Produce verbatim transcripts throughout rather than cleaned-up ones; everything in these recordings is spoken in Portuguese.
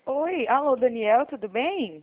Oi, alô, Daniel, tudo bem?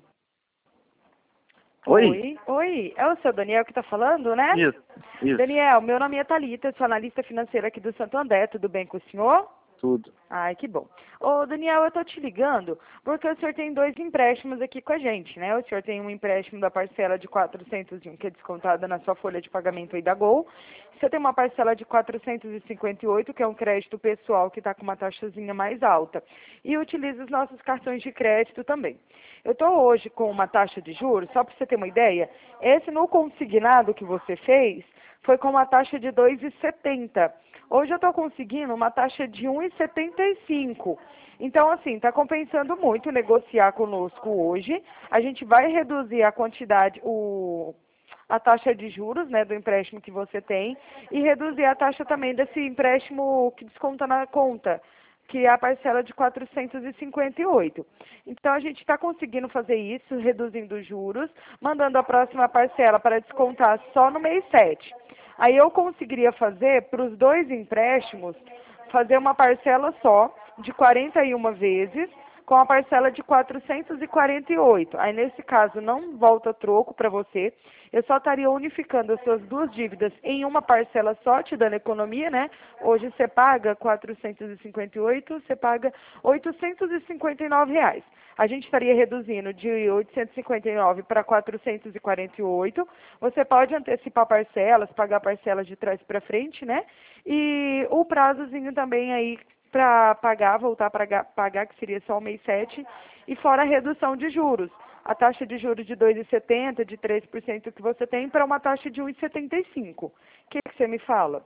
Oi? Oi, oi, é o seu Daniel que está falando, né? Isso, isso, Daniel, meu nome é Thalita, sou analista financeira aqui do Santo André, tudo bem com o senhor? tudo. Ai, que bom. Ô, Daniel, eu tô te ligando porque o senhor tem dois empréstimos aqui com a gente, né? O senhor tem um empréstimo da parcela de quatrocentos e um, que é descontada na sua folha de pagamento aí da Gol. Você tem uma parcela de quatrocentos e cinquenta e oito, que é um crédito pessoal que está com uma taxazinha mais alta. E utiliza os nossos cartões de crédito também. Eu estou hoje com uma taxa de juros, só para você ter uma ideia, esse no consignado que você fez foi com uma taxa de dois vírgula setenta. Hoje eu estou conseguindo uma taxa de um vírgula setenta e cinco. Então, assim, está compensando muito negociar conosco hoje. A gente vai reduzir a quantidade, o, a taxa de juros, né, do empréstimo que você tem e reduzir a taxa também desse empréstimo que desconta na conta, que é a parcela de quatrocentos e cinquenta e oito. Então, a gente está conseguindo fazer isso, reduzindo os juros, mandando a próxima parcela para descontar só no mês sete. Aí eu conseguiria fazer, para os dois empréstimos, fazer uma parcela só, de quarenta e uma vezes, com a parcela de quatrocentos e quarenta e oito. Aí, nesse caso, não volta troco para você. Eu só estaria unificando as suas duas dívidas em uma parcela só, te dando economia, né? Hoje você paga quatrocentos e cinquenta e oito, você paga oitocentos e cinquenta e nove reais. A gente estaria reduzindo de oitocentos e cinquenta e nove para quatrocentos e quarenta e oito. Você pode antecipar parcelas, pagar parcelas de trás para frente, né? E o prazozinho também aí para pagar, voltar para pagar, que seria só o mês sete, e fora a redução de juros. A taxa de juros de dois vírgula setenta, de três por cento que você tem, para uma taxa de um vírgula setenta e cinco. O que, que você me fala?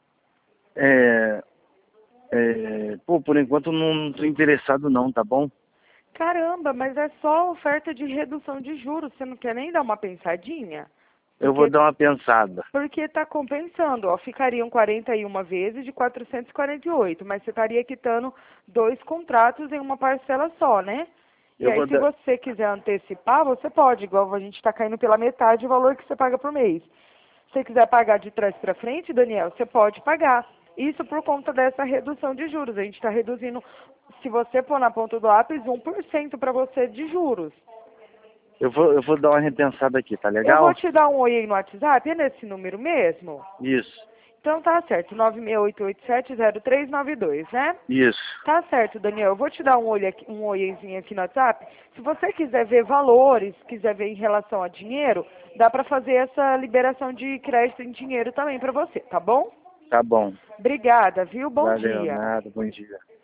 É, é, pô, por enquanto não estou interessado não, tá bom? Caramba, mas é só oferta de redução de juros, você não quer nem dar uma pensadinha? Eu vou Porque dar uma pensada. porque está compensando, ó, ficariam quarenta e uma vezes de quatrocentos e quarenta e oito, mas você estaria quitando dois contratos em uma parcela só, né? E Eu aí, vou se dar. você quiser antecipar, você pode, igual a gente está caindo pela metade o valor que você paga por mês. Se você quiser pagar de trás para frente, Daniel, você pode pagar. Isso por conta dessa redução de juros. A gente está reduzindo, se você pôr na ponta do lápis, um por cento para você de juros. Eu vou, eu vou dar uma repensada aqui, tá Eu vou legal? te dar um oi aí no WhatsApp, é nesse número mesmo? Isso, Então tá certo, nove seis oito oito sete zero três nove dois, né? isso. Tá certo, Daniel. Eu vou te dar um olho aqui, um oizinho aqui no WhatsApp. Se você quiser ver valores, quiser ver em relação a dinheiro, dá para fazer essa liberação de crédito em dinheiro também para você, tá bom? Tá bom. Obrigada, viu? Bom Valeu, dia. nada, bom dia.